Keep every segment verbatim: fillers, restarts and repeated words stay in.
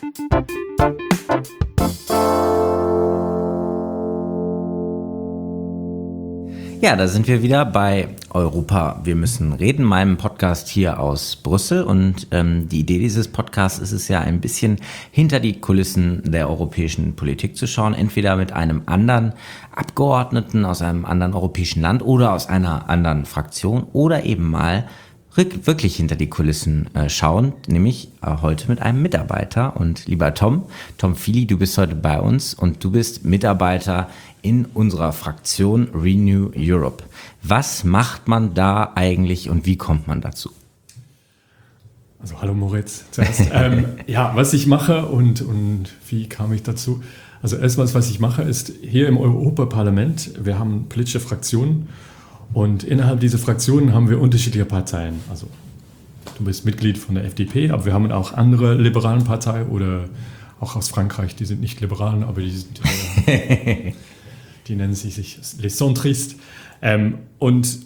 Ja, da sind wir wieder bei Europa. Wir müssen reden, meinem Podcast hier aus Brüssel. Und ähm, die Idee dieses Podcasts ist es ja, ein bisschen hinter die Kulissen der europäischen Politik zu schauen. Entweder mit einem anderen Abgeordneten aus einem anderen europäischen Land oder aus einer anderen Fraktion oder eben mal wirklich hinter die Kulissen äh, schauen, nämlich äh, heute mit einem Mitarbeiter. Und lieber Tom, Tom Fili, du bist heute bei uns und du bist Mitarbeiter in unserer Fraktion Renew Europe. Was macht man da eigentlich und wie kommt man dazu? Also hallo Moritz zuerst. ähm, ja, was ich mache und, und wie kam ich dazu? Also erstmals, was ich mache, ist hier im Europaparlament, wir haben politische Fraktionen. Und innerhalb dieser Fraktionen haben wir unterschiedliche Parteien. Also du bist Mitglied von der F D P, aber wir haben auch andere liberalen Parteien oder auch aus Frankreich, die sind nicht liberalen, aber die, sind, äh, die nennen sich les Centristes. Ähm, und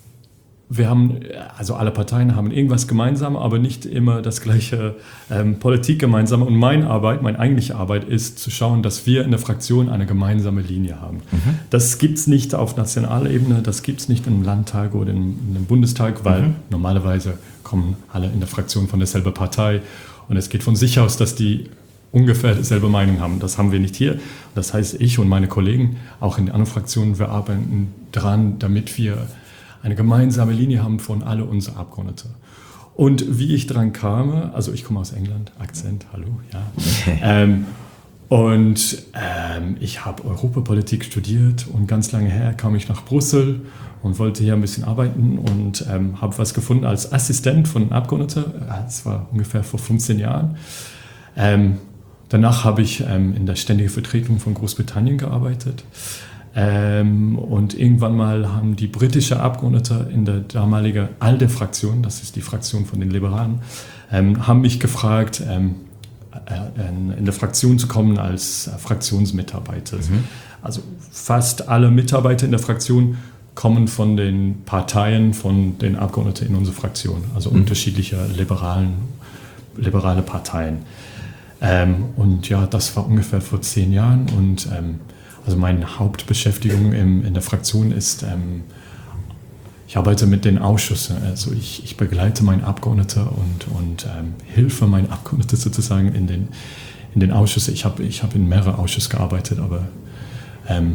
wir haben, also alle Parteien haben irgendwas gemeinsam, aber nicht immer das gleiche ähm, Politik gemeinsam. Und meine Arbeit, meine eigentliche Arbeit ist zu schauen, dass wir in der Fraktion eine gemeinsame Linie haben. Mhm. Das gibt es nicht auf nationaler Ebene, das gibt es nicht im Landtag oder im, im Bundestag, weil mhm. normalerweise kommen alle in der Fraktion von derselben Partei. Und es geht von sich aus, dass die ungefähr dieselbe Meinung haben. Das haben wir nicht hier. Das heißt, ich und meine Kollegen, auch in den anderen Fraktionen, wir arbeiten daran, damit wir eine gemeinsame Linie haben von alle unsere Abgeordneten. Und wie ich dran kam, also ich komme aus England, Akzent, hallo, ja. ähm, und ähm, ich habe Europapolitik studiert und ganz lange her kam ich nach Brüssel und wollte hier ein bisschen arbeiten und ähm, habe was gefunden als Assistent von Abgeordneten. Das war ungefähr vor fünfzehn Jahren. Ähm, danach habe ich ähm, in der ständigen Vertretung von Großbritannien gearbeitet. Ähm, und irgendwann mal haben die britischen Abgeordneten in der damaligen ALDE-Fraktion, das ist die Fraktion von den Liberalen, ähm, haben mich gefragt, ähm, äh, in der Fraktion zu kommen als äh, Fraktionsmitarbeiter. Mhm. Also fast alle Mitarbeiter in der Fraktion kommen von den Parteien, von den Abgeordneten in unserer Fraktion, also mhm. unterschiedliche liberalen, liberale Parteien. Ähm, und ja, das war ungefähr vor zehn Jahren und ähm, also meine Hauptbeschäftigung im, in der Fraktion ist, ähm, ich arbeite mit den Ausschüssen. Also ich, ich begleite meine Abgeordnete und, und ähm, helfe meinen Abgeordneten sozusagen in den, in den Ausschüssen. Ich habe ich hab in mehreren Ausschüssen gearbeitet, aber ähm,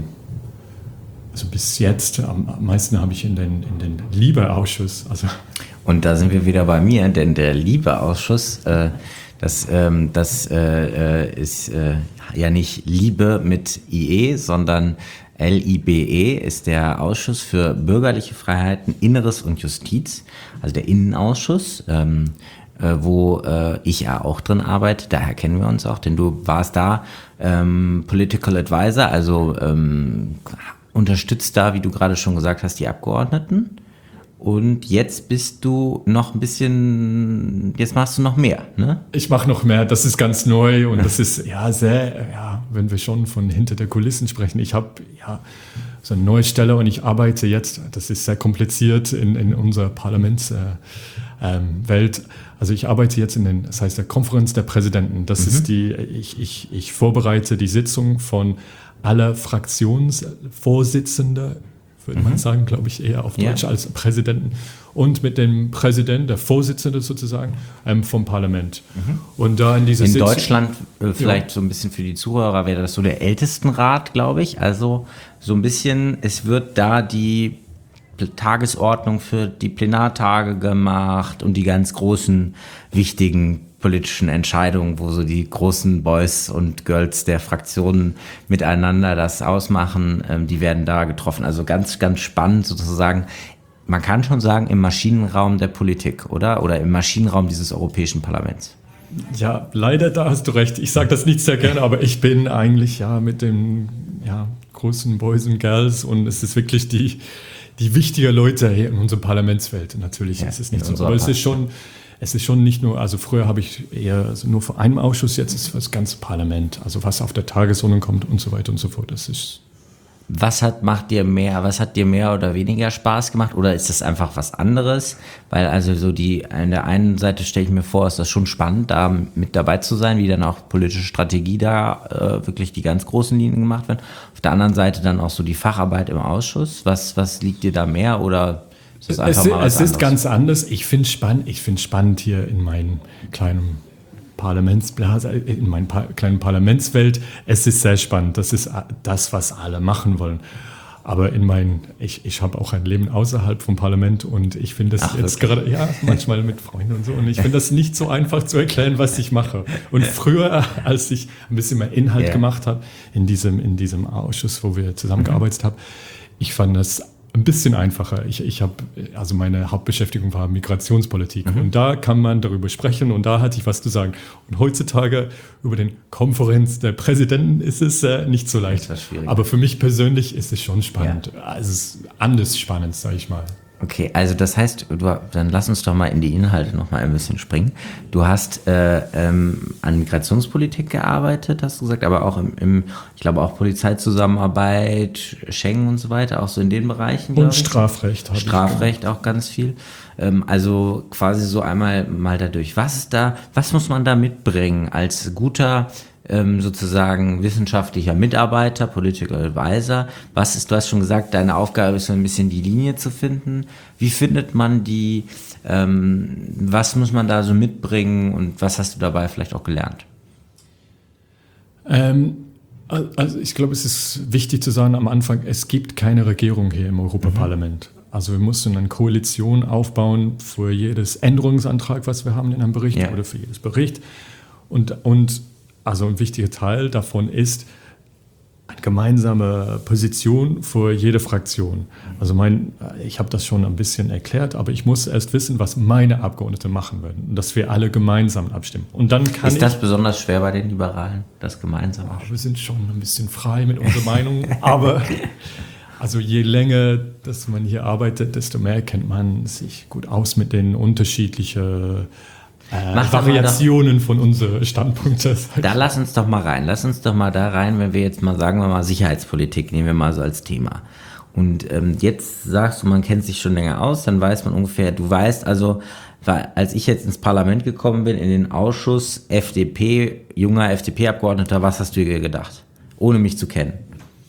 also bis jetzt am meisten habe ich in den, in den Liebe-Ausschuss. Also und da sind wir wieder bei mir, denn der Liebe-Ausschuss, äh, das, ähm, das äh, ist äh, ja nicht Liebe mit I E, sondern L I B E ist der Ausschuss für bürgerliche Freiheiten, Inneres und Justiz, also der Innenausschuss, ähm, äh, wo äh, ich ja auch drin arbeite. Daher kennen wir uns auch, denn du warst da ähm, Political Advisor, also ähm, unterstützt da, wie du gerade schon gesagt hast, die Abgeordneten. Und jetzt bist du noch ein bisschen, jetzt machst du noch mehr, ne? Ich mache noch mehr, das ist ganz neu und das ist ja sehr, ja, wenn wir schon von hinter der Kulissen sprechen. Ich habe ja so eine neue Stelle und ich arbeite jetzt, das ist sehr kompliziert in, in unserer Parlamentswelt. Äh, ähm, also ich arbeite jetzt in den, das heißt der Konferenz der Präsidenten. Das mhm. ist die, ich, ich, ich vorbereite die Sitzung von aller Fraktionsvorsitzenden, würde man sagen, glaube ich, eher auf Deutsch ja. als Präsidenten und mit dem Präsidenten, der Vorsitzende sozusagen, ähm, vom Parlament. Mhm. Und da in dieser In Sitzung, Deutschland, äh, vielleicht ja. so ein bisschen für die Zuhörer, wäre das so der Ältestenrat, glaube ich. Also so ein bisschen, es wird da die Tagesordnung für die Plenartage gemacht und die ganz großen, wichtigen politischen Entscheidungen, wo so die großen Boys und Girls der Fraktionen miteinander das ausmachen, ähm, die werden da getroffen. Also ganz, ganz spannend sozusagen. Man kann schon sagen, im Maschinenraum der Politik, oder? Oder im Maschinenraum dieses Europäischen Parlaments. Ja, leider, da hast du recht. Ich sage das nicht sehr gerne, aber ich bin eigentlich ja mit den ja, großen Boys und Girls und es ist wirklich die, die wichtigen Leute hier in unserer Parlamentswelt. Natürlich ja, ist es nicht so, aber es ist schon... Es ist schon nicht nur, also früher habe ich eher also nur vor einem Ausschuss, jetzt ist das ganze Parlament, also was auf der Tagesordnung kommt und so weiter und so fort. Das ist Was hat, macht dir mehr, was hat dir mehr oder weniger Spaß gemacht? Oder ist das einfach was anderes? Weil also so die, an der einen Seite stelle ich mir vor, ist das schon spannend, da mit dabei zu sein, wie dann auch politische Strategie da äh, wirklich die ganz großen Linien gemacht werden. Auf der anderen Seite dann auch so die Facharbeit im Ausschuss. Was, was liegt dir da mehr oder ist das einfach es, mal was Es ist anderes? ganz anders. Ich finde es spannend, ich finde spannend hier in meinem kleinen Parlamentsblase, in meiner pa- kleinen Parlamentswelt. Es ist sehr spannend. Das ist das, was alle machen wollen. Aber in mein, ich, ich habe auch ein Leben außerhalb vom Parlament und ich finde das Ach, jetzt wirklich? gerade, ja, manchmal mit Freunden und so. Und ich finde das nicht so einfach zu erklären, was ich mache. Und früher, als ich ein bisschen mehr Inhalt Ja. gemacht habe, in diesem, in diesem Ausschuss, wo wir zusammengearbeitet haben, ich fand das ein bisschen einfacher. Ich, ich habe, also meine Hauptbeschäftigung war Migrationspolitik Mhm. und da kann man darüber sprechen und da hatte ich was zu sagen. Und heutzutage über den Konferenz der Präsidenten ist es äh, nicht so leicht. Das ist schwierig. Aber für mich persönlich ist es schon spannend. Also es ist anders spannend, sage ich mal. Okay, also das heißt, du, dann lass uns doch mal in die Inhalte noch mal ein bisschen springen. Du hast äh, ähm, an Migrationspolitik gearbeitet, hast du gesagt, aber auch im, im ich glaube auch Polizeizusammenarbeit, Schengen und so weiter, auch so in den Bereichen. glaub Und ich. Strafrecht habe Strafrecht auch ganz viel. Ähm, also quasi so einmal mal dadurch. Was ist da, was muss man da mitbringen als guter ähm, sozusagen wissenschaftlicher Mitarbeiter, Political Advisor? Was ist, du hast schon gesagt, deine Aufgabe ist so ein bisschen die Linie zu finden. Wie findet man die? Ähm, was muss man da so mitbringen und was hast du dabei vielleicht auch gelernt? ich. Ähm, also ich glaube, es ist wichtig zu sagen am Anfang, es gibt keine Regierung hier im Europaparlament. Also wir mussten eine Koalition aufbauen für jedes Änderungsantrag, was wir haben in einem Bericht Ja. oder für jedes Bericht. Und, und also ein wichtiger Teil davon ist eine gemeinsame Position für jede Fraktion. Also mein, ich habe das schon ein bisschen erklärt, aber ich muss erst wissen, was meine Abgeordneten machen werden. Und dass wir alle gemeinsam abstimmen. Und dann kann Ist das ich, besonders schwer bei den Liberalen, das Gemeinsame? wir sind schon ein bisschen frei mit unserer Meinung, aber also je länger, dass man hier arbeitet, desto mehr kennt man sich gut aus mit den unterschiedlichen äh, Mach doch mal Variationen von unseren Standpunkten. Da lass uns doch mal rein. Lass uns doch mal da rein, wenn wir jetzt mal, sagen wir mal, Sicherheitspolitik nehmen wir mal so als Thema. Und ähm, jetzt sagst du, man kennt sich schon länger aus, dann weiß man ungefähr, du weißt also, weil, als ich jetzt ins Parlament gekommen bin, in den Ausschuss, F D P, junger F D P-Abgeordneter, was hast du dir gedacht? Ohne mich zu kennen.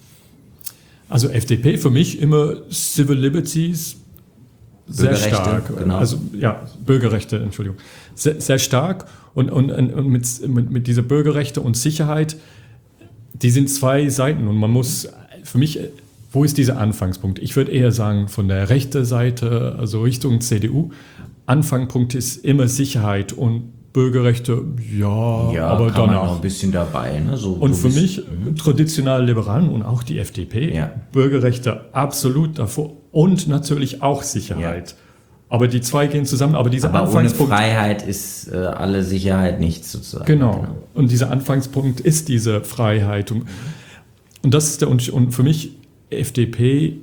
Also F D P für mich immer Civil Liberties sehr Bürgerrechte, stark. genau. Also ja, Bürgerrechte, Entschuldigung. Sehr, sehr stark und, und, und mit, mit, mit dieser Bürgerrechte und Sicherheit, die sind zwei Seiten und man muss, für mich, wo ist dieser Anfangspunkt? Ich würde eher sagen, von der rechten Seite, also Richtung C D U, Anfangspunkt ist immer Sicherheit und Bürgerrechte, ja, Ja, aber kann man danach. noch ein bisschen dabei. Ne? So, Und du für bist- mich, traditionell Liberalen und auch die F D P, Ja. Bürgerrechte absolut davor und natürlich auch Sicherheit. Aber die zwei gehen zusammen, aber dieser Aber ohne Anfangspunkt. Freiheit ist äh, alle Sicherheit nichts sozusagen. Genau. Und dieser Anfangspunkt ist diese Freiheit. Und, und das ist der Unterschied. Und für mich F D P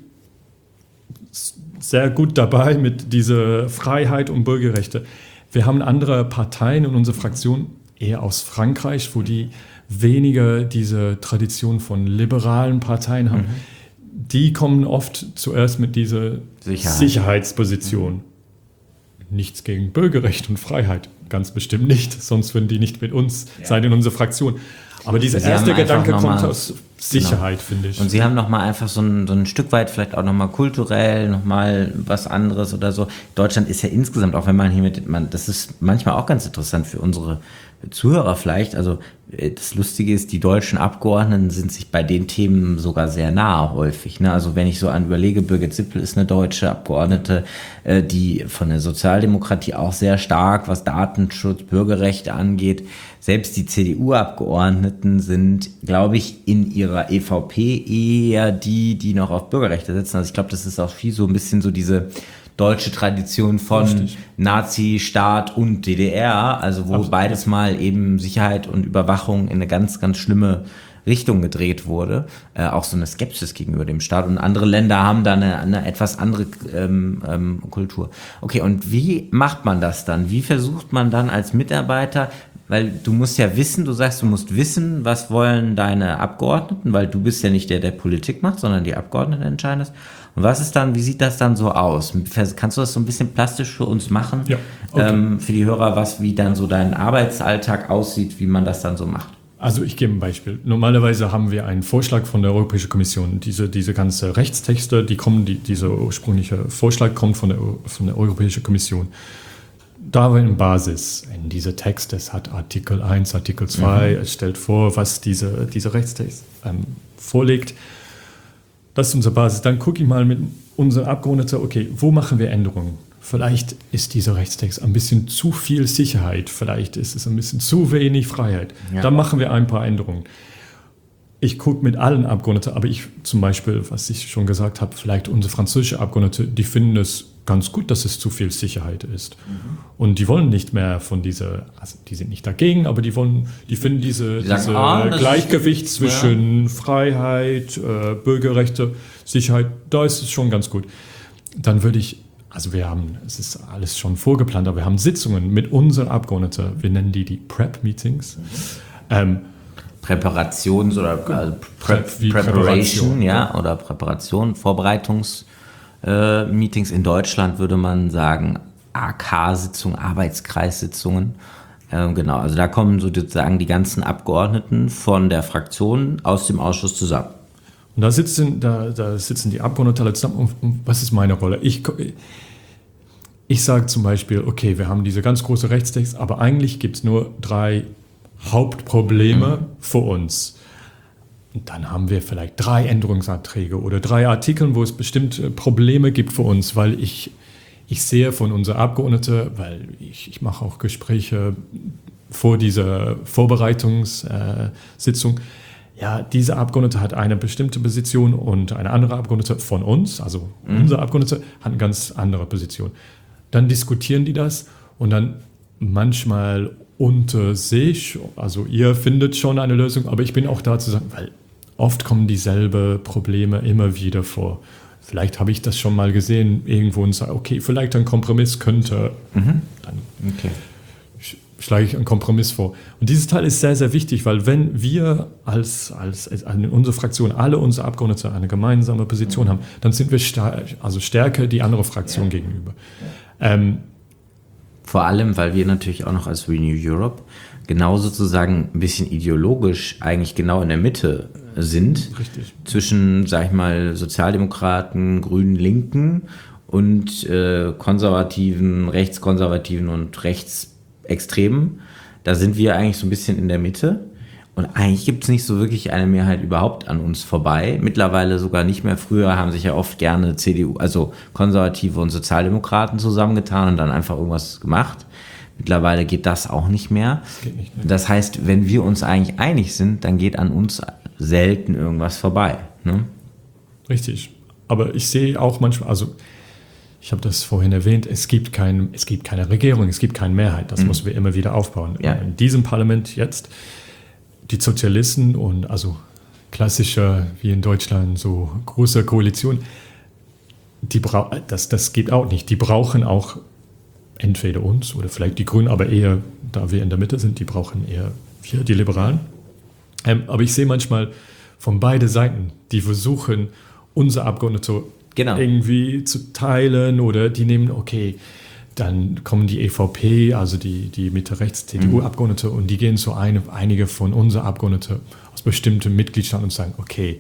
sehr gut dabei mit dieser Freiheit und Bürgerrechte. Wir haben andere Parteien in unserer Fraktion, eher aus Frankreich, wo die weniger diese Tradition von liberalen Parteien haben. Die kommen oft zuerst mit dieser Sicherheit. Sicherheitsposition. Nichts gegen Bürgerrecht und Freiheit, ganz bestimmt nicht, sonst würden die nicht mit uns sein in unserer Fraktion. Aber dieser Sie erste haben einfach Gedanke noch kommt mal- aus Sicherheit, finde ich. Und sie haben nochmal einfach so ein, so ein Stück weit, vielleicht auch nochmal kulturell, nochmal was anderes oder so. Deutschland ist ja insgesamt, auch wenn man hier mit, man, das ist manchmal auch ganz interessant für unsere Zuhörer vielleicht. Also äh, das Lustige ist, die deutschen Abgeordneten sind sich bei den Themen sogar sehr nah häufig. Ne? Also wenn ich so an überlege, Birgit Sippel ist eine deutsche Abgeordnete, äh, die von der Sozialdemokratie auch sehr stark, was Datenschutz, Bürgerrechte angeht. Selbst die C D U-Abgeordneten sind, glaube ich, in ihrer E V P eher die, die noch auf Bürgerrechte setzen. Also ich glaube, das ist auch viel so ein bisschen so diese deutsche Tradition von Richtig. Nazi-Staat und D D R, also wo Absolut. beides mal eben Sicherheit und Überwachung in eine ganz, ganz schlimme Richtung gedreht wurde. Äh, auch so eine Skepsis gegenüber dem Staat. Und andere Länder haben da eine, eine etwas andere ähm, ähm, Kultur. Okay, und wie macht man das dann? Wie versucht man dann als Mitarbeiter, Weil du musst ja wissen, du sagst, du musst wissen, was wollen deine Abgeordneten, weil du bist ja nicht der, der Politik macht, sondern die Abgeordneten entscheiden das. Und was ist dann, wie sieht das dann so aus? Kannst du das so ein bisschen plastisch für uns machen? Ja, okay. ähm, für die Hörer, was, wie dann so dein Arbeitsalltag aussieht, wie man das dann so macht? Also ich gebe ein Beispiel. Normalerweise haben wir einen Vorschlag von der Europäischen Kommission. Diese, diese ganze Rechtstexte, die kommen, die, dieser ursprüngliche Vorschlag kommt von der, von der Europäischen Kommission. Da war eine Basis in dieser Text, es hat Artikel eins, Artikel zwei, mhm. es stellt vor, was diese, dieser Rechtstext ähm, vorlegt. Das ist unsere Basis. Dann gucke ich mal mit unseren Abgeordneten, okay, wo machen wir Änderungen? Vielleicht ist dieser Rechtstext ein bisschen zu viel Sicherheit, vielleicht ist es ein bisschen zu wenig Freiheit. Ja. Dann machen wir ein paar Änderungen. Ich gucke mit allen Abgeordneten, aber ich zum Beispiel, was ich schon gesagt habe, vielleicht unsere französische Abgeordneten, die finden es ganz gut, dass es zu viel Sicherheit ist. Mhm. Und die wollen nicht mehr von dieser, also die sind nicht dagegen, aber die wollen, die finden diese, die sagen, diese ah, Gleichgewicht ist, zwischen ja. Freiheit, äh, Bürgerrechte, Sicherheit, da ist es schon ganz gut. Dann würde ich, also wir haben, es ist alles schon vorgeplant, aber wir haben Sitzungen mit unseren Abgeordneten, wir nennen die die Prep-Meetings. Mhm. Ähm, Präparations- oder also Prep, Prep Preparation, ja, oder Präparation, Vorbereitungs- Äh, Meetings. In Deutschland würde man sagen A K-Sitzungen, Arbeitskreissitzungen. Ähm, genau, also da kommen sozusagen die ganzen Abgeordneten von der Fraktion aus dem Ausschuss zusammen. Und da sitzen, da, da sitzen die Abgeordneten alle zusammen. Und, und was ist meine Rolle? Ich, ich sage zum Beispiel, okay, wir haben diese ganz große Rechtstext, aber eigentlich gibt es nur drei Hauptprobleme mhm. für uns. Und dann haben wir vielleicht drei Änderungsanträge oder drei Artikel, wo es bestimmte Probleme gibt für uns, weil ich, ich sehe von unseren Abgeordneten, weil ich, ich mache auch Gespräche vor dieser Vorbereitungssitzung, ja, diese Abgeordnete hat eine bestimmte Position und eine andere Abgeordnete von uns, also mhm. unsere Abgeordnete, hat eine ganz andere Position. Dann diskutieren die das und dann manchmal unter sich, also ihr findet schon eine Lösung, aber ich bin auch da zu sagen, weil oft kommen dieselben Probleme immer wieder vor. Vielleicht habe ich das schon mal gesehen irgendwo und sage, okay, vielleicht ein Kompromiss könnte, mhm. dann okay. schlage ich einen Kompromiss vor. Und dieses Teil ist sehr, sehr wichtig, weil wenn wir als, als, als in unserer Fraktion, alle unsere Abgeordnete eine gemeinsame Position mhm. haben, dann sind wir star- also stärker die andere Fraktion ja. gegenüber. Ja. Ähm, Vor allem, weil wir natürlich auch noch als Renew Europe genau sozusagen ein bisschen ideologisch eigentlich genau in der Mitte sind. Richtig. Zwischen, sag ich mal, Sozialdemokraten, Grünen, Linken und äh, Konservativen, Rechtskonservativen und Rechtsextremen. Da sind wir eigentlich so ein bisschen in der Mitte. Und eigentlich gibt es nicht so wirklich eine Mehrheit überhaupt an uns vorbei. Mittlerweile sogar nicht mehr. Früher haben sich ja oft gerne C D U, also Konservative und Sozialdemokraten zusammengetan und dann einfach irgendwas gemacht. Mittlerweile geht das auch nicht mehr. Das geht nicht mehr. Das heißt, wenn wir uns eigentlich einig sind, dann geht an uns selten irgendwas vorbei. Ne? Richtig. Aber ich sehe auch manchmal, also ich habe das vorhin erwähnt, es gibt, kein, es gibt keine Regierung, es gibt keine Mehrheit. Das mhm. müssen wir immer wieder aufbauen. Ja. In diesem Parlament jetzt die Sozialisten und also klassischer, wie in Deutschland, so große Koalition, die bra- das, das geht auch nicht. Die brauchen auch entweder uns oder vielleicht die Grünen, aber eher, da wir in der Mitte sind, die brauchen eher wir, die Liberalen. Ähm, aber ich sehe manchmal von beiden Seiten, die versuchen, unsere Abgeordnete genau. irgendwie zu teilen oder die nehmen, okay, dann kommen die E V P, also die, die Mitte-Rechts-C D U-Abgeordnete mhm. und die gehen zu einem, einige von unseren Abgeordneten aus bestimmten Mitgliedstaaten und sagen, okay,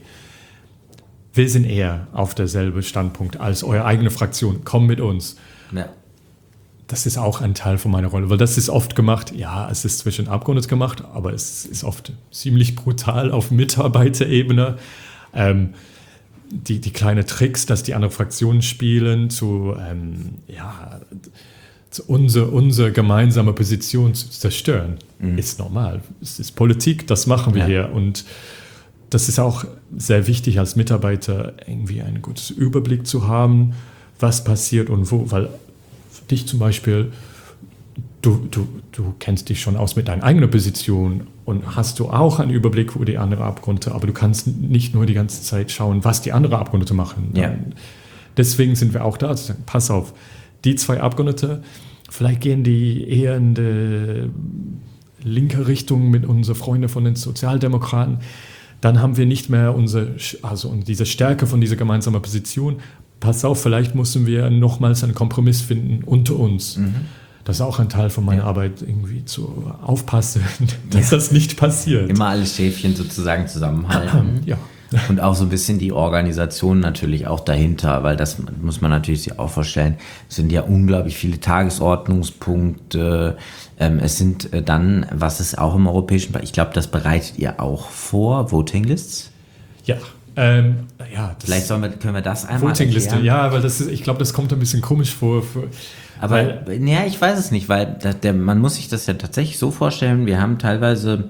wir sind eher auf derselben Standpunkt als eure eigene Fraktion, komm mit uns. Ja. Das ist auch ein Teil von meiner Rolle, weil das ist oft gemacht, ja, es ist zwischen Abgeordneten gemacht, aber es ist oft ziemlich brutal auf Mitarbeiterebene. Ähm, die, die kleinen Tricks, dass die anderen Fraktionen spielen, zu, ähm, ja, zu unsere, unsere gemeinsame Position zu zerstören, mhm. ist normal. Es ist Politik, das machen wir ja. hier. Und das ist auch sehr wichtig als Mitarbeiter, irgendwie einen guten Überblick zu haben, was passiert und wo, weil für dich zum Beispiel, du, du, du kennst dich schon aus mit deiner eigenen Position und hast du auch einen Überblick, wo die anderen Abgeordneten, aber du kannst nicht nur die ganze Zeit schauen, was die anderen Abgeordneten machen. Ja. Deswegen sind wir auch da, zu sagen, pass auf, die zwei Abgeordnete, vielleicht gehen die eher in die linke Richtung mit unseren Freunden von den Sozialdemokraten, dann haben wir nicht mehr unsere, also diese Stärke von dieser gemeinsamen Position. Pass auf, vielleicht müssen wir nochmals einen Kompromiss finden unter uns. Mhm. Das ist auch ein Teil von meiner ja. Arbeit, irgendwie zu aufpassen, dass ja. das nicht passiert. Immer alle Schäfchen sozusagen zusammenhalten. Ja. Und auch so ein bisschen die Organisation natürlich auch dahinter, weil das muss man natürlich sich auch vorstellen, es sind ja unglaublich viele Tagesordnungspunkte. Ähm, es sind äh, dann, was ist auch im europäischen Bereich, ich glaube, das bereitet ihr auch vor, Voting Lists? Ja, ähm, ja. Das Vielleicht sollen wir, können wir das einmal Voting Liste, ja, weil das ist, ich glaube, das kommt ein bisschen komisch vor. Für, Aber weil, ja, ich weiß es nicht, weil der, der, man muss sich das ja tatsächlich so vorstellen, wir haben teilweise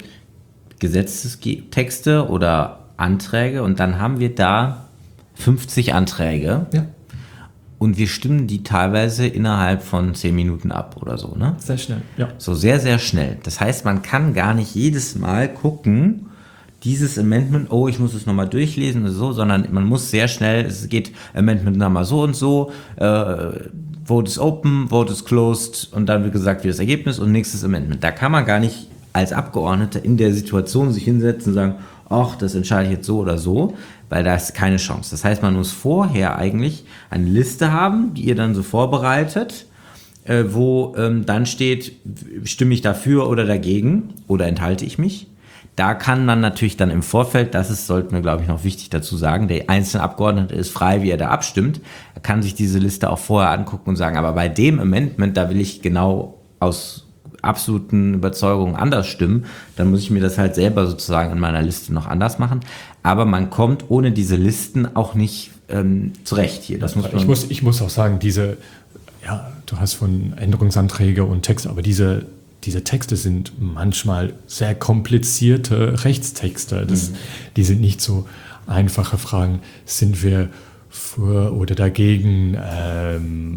Gesetzestexte oder Anträge und dann haben wir da fünfzig Anträge ja. und wir stimmen die teilweise innerhalb von zehn Minuten ab oder so, ne? Sehr schnell, ja. So sehr, sehr schnell. Das heißt, man kann gar nicht jedes Mal gucken, dieses Amendment, oh, ich muss es nochmal durchlesen oder so, sondern man muss sehr schnell, es geht Amendment Nummer so und so, äh, Vote is open, Vote is closed und dann wird gesagt, wie das Ergebnis und nächstes Amendment. Da kann man gar nicht als Abgeordneter in der Situation sich hinsetzen und sagen, ach, das entscheide ich jetzt so oder so, weil da ist keine Chance. Das heißt, man muss vorher eigentlich eine Liste haben, die ihr dann so vorbereitet, äh, wo ähm, dann steht, stimme ich dafür oder dagegen oder enthalte ich mich. Da kann man natürlich dann im Vorfeld, das ist, sollten wir glaube ich noch wichtig dazu sagen, der einzelne Abgeordnete ist frei, wie er da abstimmt. Er kann sich diese Liste auch vorher angucken und sagen, aber bei dem Amendment, da will ich genau aus absoluten Überzeugungen anders stimmen, dann muss ich mir das halt selber sozusagen in meiner Liste noch anders machen. Aber man kommt ohne diese Listen auch nicht ähm, zurecht hier. Das muss man ich, muss, ich muss auch sagen, diese, ja, du hast von Änderungsanträge und Texte, aber diese, diese Texte sind manchmal sehr komplizierte Rechtstexte. Das, mhm. Die sind nicht so einfache Fragen. Sind wir für oder dagegen? Ähm,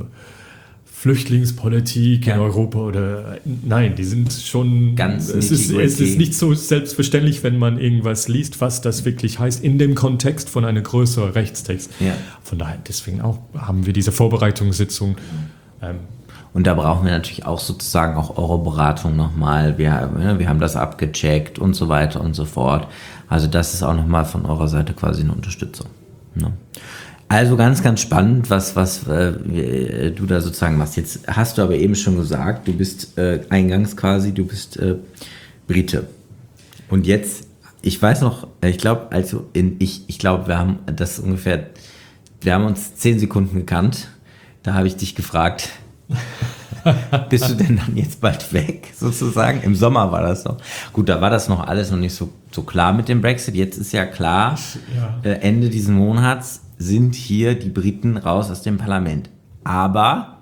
Flüchtlingspolitik ja. in Europa oder nein, die sind schon ganz es ist, es ist nicht so selbstverständlich, wenn man irgendwas liest, was das wirklich heißt in dem Kontext von einem größeren Rechtstext. Ja. Von daher, deswegen auch haben wir diese Vorbereitungssitzung. Ähm, Und da brauchen wir natürlich auch sozusagen auch eure Beratung nochmal. Wir, wir haben das abgecheckt und so weiter und so fort. Also das ist auch nochmal von eurer Seite quasi eine Unterstützung. Ne? Also ganz, ganz spannend, was, was äh, du da sozusagen machst. Jetzt hast du aber eben schon gesagt, du bist äh, eingangs quasi, du bist äh, Brite. Und jetzt, ich weiß noch, ich glaube, also in, ich, ich glaube, wir haben das ungefähr, wir haben uns zehn Sekunden gekannt. Da habe ich dich gefragt, bist du denn dann jetzt bald weg, sozusagen? Im Sommer war das noch. Gut, da war das noch alles noch nicht so, so klar mit dem Brexit. Jetzt ist ja klar, ja. Äh, Ende diesen Monats sind hier die Briten raus aus dem Parlament. Aber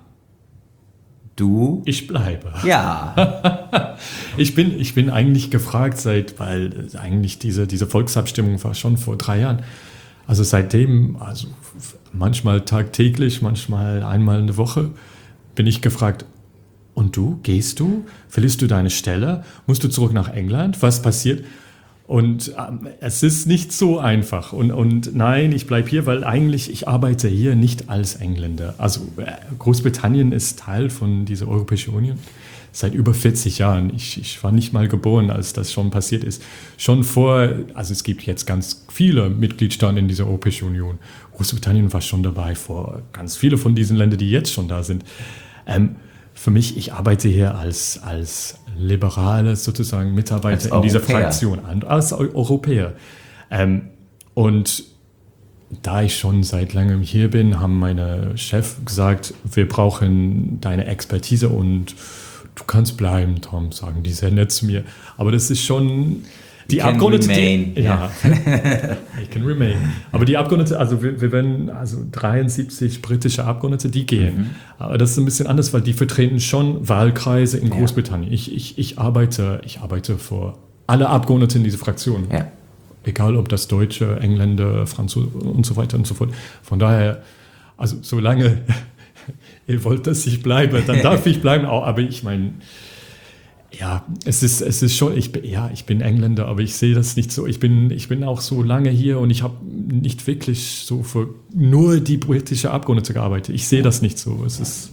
du... Ich bleibe. Ja. ich, bin, ich bin eigentlich gefragt seit, weil eigentlich diese, diese Volksabstimmung war schon vor drei Jahren. Also seitdem, also manchmal tagtäglich, manchmal einmal in der Woche, bin ich gefragt, und du, gehst du? Verlierst du deine Stelle? Musst du zurück nach England? Was passiert? Und ähm, es ist nicht so einfach. Und, und nein, ich bleibe hier, weil eigentlich ich arbeite hier nicht als Engländer. Also äh, Großbritannien ist Teil von dieser Europäischen Union seit über vierzig Jahren. Ich, ich war nicht mal geboren, als das schon passiert ist. Schon vor, also es gibt jetzt ganz viele Mitgliedstaaten in dieser Europäischen Union. Großbritannien war schon dabei vor ganz viele von diesen Ländern, die jetzt schon da sind. Ähm, für mich, ich arbeite hier als, als liberale sozusagen Mitarbeiter in dieser Fraktion, als Europäer. Ähm, und da ich schon seit langem hier bin, haben meine Chef gesagt, wir brauchen deine Expertise und du kannst bleiben, Tom, sagen die sehr nett zu mir. Aber das ist schon... Die Abgeordnete, die, ja, I can remain. Aber die Abgeordnete, also wir, wir werden, also dreiundsiebzig britische Abgeordnete, die gehen. Mhm. Aber das ist ein bisschen anders, weil die vertreten schon Wahlkreise in Großbritannien. Ja. Ich, ich, ich arbeite, ich arbeite für alle Abgeordneten in dieser Fraktion. Ja. Egal, ob das Deutsche, Engländer, Franzosen und so weiter und so fort. Von daher, also solange ihr wollt, dass ich bleibe, dann darf ich bleiben. Aber ich meine, ja, es ist, es ist schon, ich bin, ja, ich bin Engländer, aber ich sehe das nicht so. Ich bin, ich bin auch so lange hier und ich habe nicht wirklich so für nur die britische Abgeordnete gearbeitet. Ich sehe das nicht so. Es ist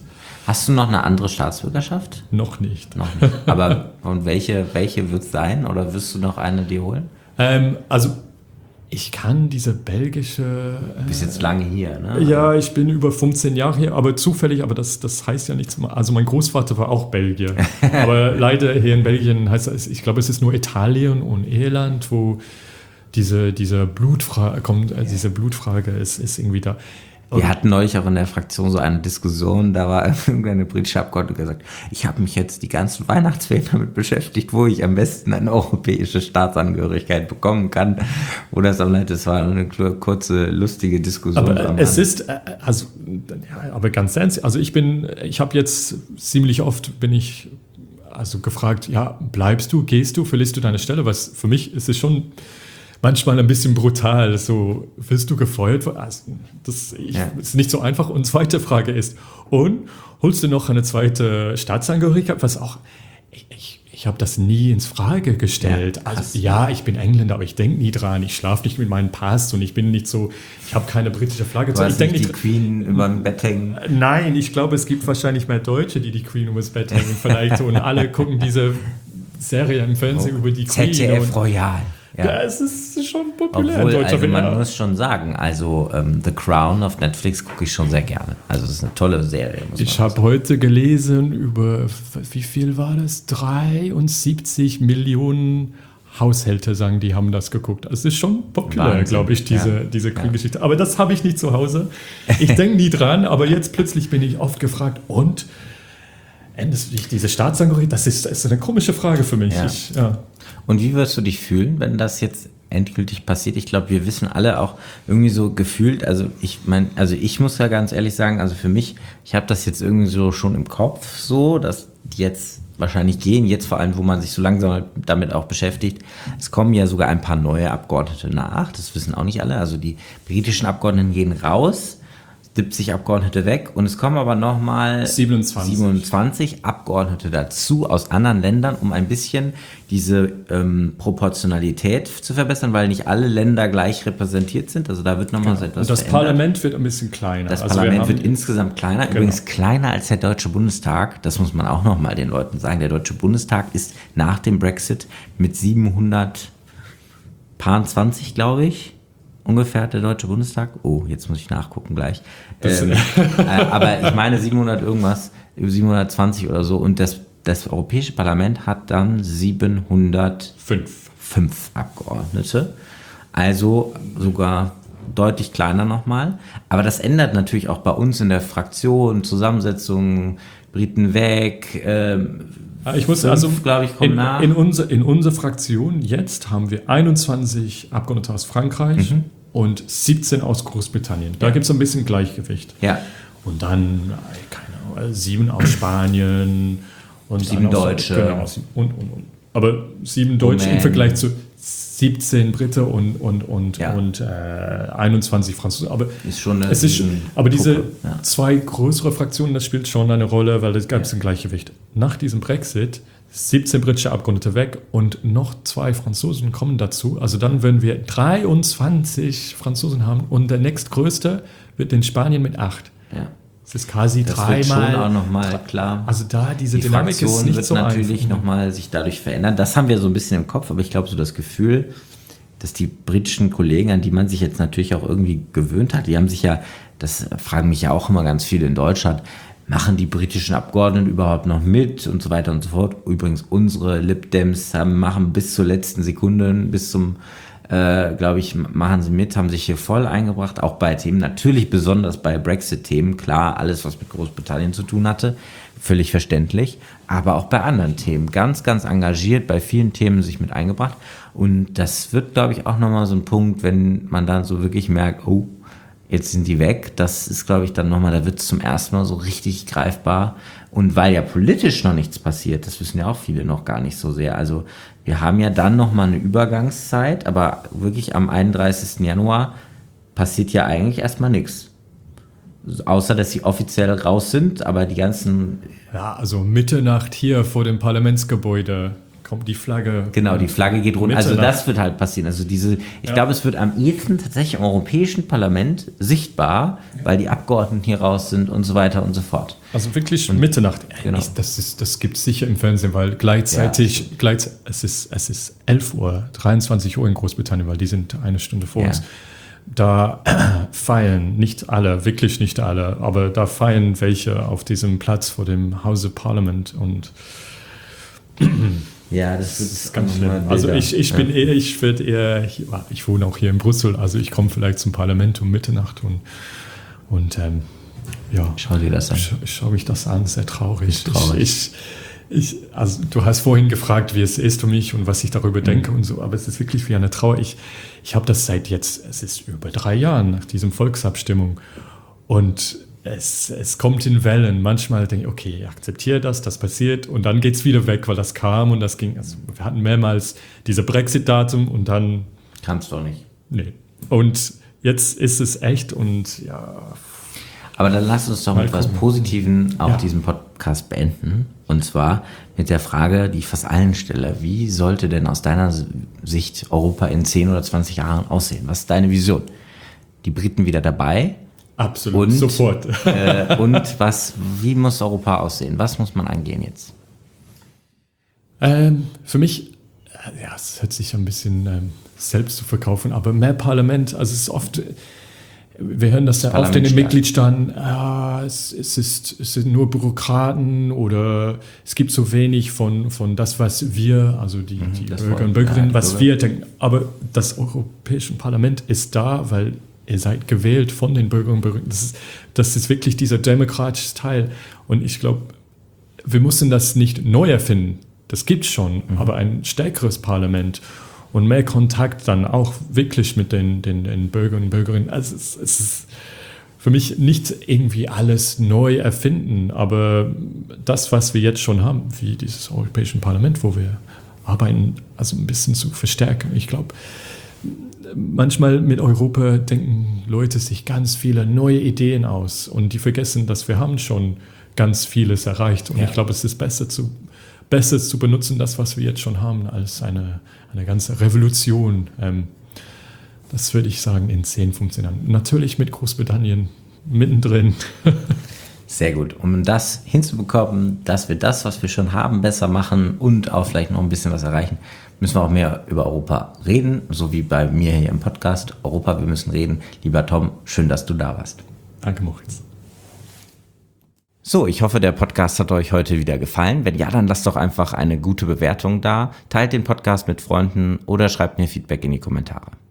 Hast du noch eine andere Staatsbürgerschaft? Noch nicht. Noch nicht. Aber und welche, welche wird es sein? Oder wirst du noch eine dir holen? Ähm, also ich kann diese belgische... Äh, du bist jetzt lange hier, ne? Ja, ich bin über fünfzehn Jahre hier, aber zufällig, aber das, das heißt ja nichts. Also mein Großvater war auch Belgier. Aber leider hier in Belgien heißt es, ich glaube, es ist nur Italien und Irland, wo diese, diese Blutfrage kommt, äh, diese Blutfrage ist, ist irgendwie da. Wir hatten neulich auch in der Fraktion so eine Diskussion, da war irgendeine britische Abgeordnete gesagt, ich habe mich jetzt die ganzen Weihnachtsferien damit beschäftigt, wo ich am besten eine europäische Staatsangehörigkeit bekommen kann. Oder es am das war eine kurze, lustige Diskussion. Aber es ist, also, ja, aber ganz ernst, also ich bin, ich habe jetzt ziemlich oft, bin ich also gefragt, ja, bleibst du, gehst du, verlierst du deine Stelle? Was für mich ist es schon manchmal ein bisschen brutal, so, wirst du gefeuert? Also, das ich, ja. ist nicht so einfach. Und zweite Frage ist, und holst du noch eine zweite Staatsangehörigkeit? Was auch, ich, ich, ich habe das nie ins Frage gestellt. Ja, also, ja, ich bin Engländer, aber ich denke nie dran. Ich schlafe nicht mit meinem Pass und ich bin nicht so, ich habe keine britische Flagge. Du hast ich denke nicht die Queen über dem Bett hängen. Nein, ich glaube, es gibt wahrscheinlich mehr Deutsche, die die Queen über das Bett hängen vielleicht. Und alle gucken diese Serie im Fernsehen oh, über die Queen. Z D F Royal. Ja. ja, es ist schon populär Obwohl, in Deutschland. Also man muss schon sagen, also ähm, The Crown auf Netflix gucke ich schon sehr gerne. Also das ist eine tolle Serie. Muss ich habe heute gelesen über, wie viel war das? dreiundsiebzig Millionen Haushalte, sagen die, haben das geguckt. Es ist schon populär, glaube ich, diese, ja. diese Queen-Geschichte. Aber das habe ich nicht zu Hause. Ich denke nie dran, aber jetzt plötzlich bin ich oft gefragt, und? Diese Staatsangehörigkeit, das ist, das ist eine komische Frage für mich. Ja. Ich, ja. Und wie wirst du dich fühlen, wenn das jetzt endgültig passiert? Ich glaube, wir wissen alle auch irgendwie so gefühlt, also ich meine, also ich muss ja ganz ehrlich sagen, also für mich, ich habe das jetzt irgendwie so schon im Kopf so, dass die jetzt wahrscheinlich gehen, jetzt vor allem, wo man sich so langsam damit auch beschäftigt. Es kommen ja sogar ein paar neue Abgeordnete nach, das wissen auch nicht alle, also die britischen Abgeordneten gehen raus, siebzig Abgeordnete weg und es kommen aber nochmal siebenundzwanzig. siebenundzwanzig Abgeordnete dazu aus anderen Ländern, um ein bisschen diese ähm, Proportionalität zu verbessern, weil nicht alle Länder gleich repräsentiert sind. Also da wird nochmal genau. so etwas Und das verändert. Parlament wird ein bisschen kleiner. Das also Parlament wir haben, wird insgesamt kleiner, genau. Übrigens kleiner als der Deutsche Bundestag. Das muss man auch nochmal den Leuten sagen. Der Deutsche Bundestag ist nach dem Brexit mit siebenhundertzwanzig, glaube ich, ungefähr der Deutsche Bundestag. Oh, jetzt muss ich nachgucken gleich. Ähm, äh, aber ich meine siebenhundert irgendwas, siebenhundertzwanzig oder so. Und das, das Europäische Parlament hat dann siebenhundertfünf Fünf Abgeordnete. Also sogar deutlich kleiner nochmal. Aber das ändert natürlich auch bei uns in der Fraktion, Zusammensetzung, Briten weg, ähm, Ich muss fünf, also, glaube ich, kommen in, nach. in, unser, in unserer Fraktion jetzt haben wir einundzwanzig Abgeordnete aus Frankreich mhm. und siebzehn aus Großbritannien. Da ja. gibt es ein bisschen Gleichgewicht. Ja. Und dann, keine Ahnung, sieben aus Spanien und sieben aus, Deutsche. Genau, und, und, und. Aber sieben Deutsche im Vergleich zu siebzehn Briten und, und, und, ja. und äh, einundzwanzig Franzosen. Aber, ist schon eine es ist, aber diese ja. zwei größere Fraktionen, das spielt schon eine Rolle, weil es gab ja. ein Gleichgewicht. Nach diesem Brexit siebzehn britische Abgeordnete weg und noch zwei Franzosen kommen dazu. Also dann werden wir dreiundzwanzig Franzosen haben und der nächstgrößte wird in Spanien mit acht. Ja. Das ist quasi das dreimal. Das wird schon auch nochmal klar. Also da diese die Dynamik Fraktion ist nicht wird so natürlich einfach. nochmal sich dadurch verändern. Das haben wir so ein bisschen im Kopf, aber ich glaube so das Gefühl, dass die britischen Kollegen, an die man sich jetzt natürlich auch irgendwie gewöhnt hat, die haben sich ja, das fragen mich ja auch immer ganz viele in Deutschland, machen die britischen Abgeordneten überhaupt noch mit und so weiter und so fort. Übrigens, unsere Lib Dems haben, machen bis zur letzten Sekunde, bis zum, äh, glaube ich, machen sie mit, haben sich hier voll eingebracht, auch bei Themen, natürlich besonders bei Brexit-Themen, klar, alles, was mit Großbritannien zu tun hatte, völlig verständlich, aber auch bei anderen Themen, ganz, ganz engagiert, bei vielen Themen sich mit eingebracht und das wird, glaube ich, auch nochmal so ein Punkt, wenn man dann so wirklich merkt, oh, jetzt sind die weg, das ist, glaube ich, dann nochmal, da wird es zum ersten Mal so richtig greifbar. Und weil ja politisch noch nichts passiert, das wissen ja auch viele noch gar nicht so sehr. Also wir haben ja dann nochmal eine Übergangszeit, aber wirklich am einunddreißigsten Januar passiert ja eigentlich erstmal nichts. Außer, dass sie offiziell raus sind, aber die ganzen... Ja, also Mitternacht hier vor dem Parlamentsgebäude kommt die Flagge. Genau, die Flagge geht runter. Also das wird halt passieren. Also diese, ich ja. glaube, es wird am ehesten tatsächlich im Europäischen Parlament sichtbar, ja. weil die Abgeordneten hier raus sind und so weiter und so fort. Also wirklich und, Mitternacht. Genau. Ich, das ist, das gibt es sicher im Fernsehen, weil gleichzeitig, ja. gleichzeitig es, ist, es ist elf Uhr, dreiundzwanzig Uhr in Großbritannien, weil die sind eine Stunde vor ja. uns. Da feiern nicht alle, wirklich nicht alle, aber da feiern welche auf diesem Platz vor dem Hause Parliament und ja, das, das ist ganz schlimm. Also ich, ich bin ja. eher, ich werde eher, ich wohne auch hier in Brüssel, also ich komme vielleicht zum Parlament um Mitternacht und, und ähm, ja. Schau dir das an. Scha, schau mich das an, sehr traurig. traurig. Ich, ich, ich, also du hast vorhin gefragt, wie es ist für mich und was ich darüber mhm. denke und so, aber es ist wirklich wie eine Trauer. Ich, ich habe das seit jetzt, es ist über drei Jahren nach diesem Volksabstimmung und es, es kommt in Wellen. Manchmal denke ich, okay, ich akzeptiere das, das passiert und dann geht es wieder weg, weil das kam und das ging. Also wir hatten mehrmals diese Brexit-Datum und dann... Kam es doch nicht. Nee. Und jetzt ist es echt und ja... Aber dann lass uns doch mit etwas Positiven auch ja. diesen Podcast beenden. Und zwar mit der Frage, die ich fast allen stelle. Wie sollte denn aus deiner Sicht Europa in zehn oder zwanzig Jahren aussehen? Was ist deine Vision? Die Briten wieder dabei? Absolut, und, sofort. äh, und was, wie muss Europa aussehen? Was muss man angehen jetzt? Ähm, für mich, ja, es hört sich ein bisschen ähm, selbst zu verkaufen, aber mehr Parlament. Also es ist oft... Wir hören das ja oft in den Mitgliedstaaten, ah, es, es, ist, es sind nur Bürokraten oder es gibt so wenig von, von das, was wir, also die, mhm, die Bürger und Bürgerinnen, ja, was Bürger. wir denken. Aber das Europäische Parlament ist da, weil ihr seid gewählt von den Bürgern und Bürgern. Das ist, das ist wirklich dieser demokratische Teil. Und ich glaube, wir müssen das nicht neu erfinden. Das gibt es schon, mhm. aber ein stärkeres Parlament. Und mehr Kontakt dann auch wirklich mit den, den, den Bürgern und Bürgerinnen. Also es, es ist für mich nicht irgendwie alles neu erfinden, aber das, was wir jetzt schon haben, wie dieses Europäische Parlament, wo wir arbeiten, also ein bisschen zu verstärken. Ich glaube, manchmal mit Europa denken Leute sich ganz viele neue Ideen aus und die vergessen, dass wir haben schon ganz vieles erreicht. Und ja. ich glaube, es ist besser zu besser zu benutzen, das, was wir jetzt schon haben, als eine, eine ganze Revolution. Ähm, das würde ich sagen, in zehn, fünfzehn Jahren. Natürlich mit Großbritannien mittendrin. Sehr gut. Um das hinzubekommen, dass wir das, was wir schon haben, besser machen und auch vielleicht noch ein bisschen was erreichen, müssen wir auch mehr über Europa reden, so wie bei mir hier im Podcast. Europa, wir müssen reden. Lieber Tom, schön, dass du da warst. Danke, Moritz. So, ich hoffe, der Podcast hat euch heute wieder gefallen. Wenn ja, dann lasst doch einfach eine gute Bewertung da, teilt den Podcast mit Freunden oder schreibt mir Feedback in die Kommentare.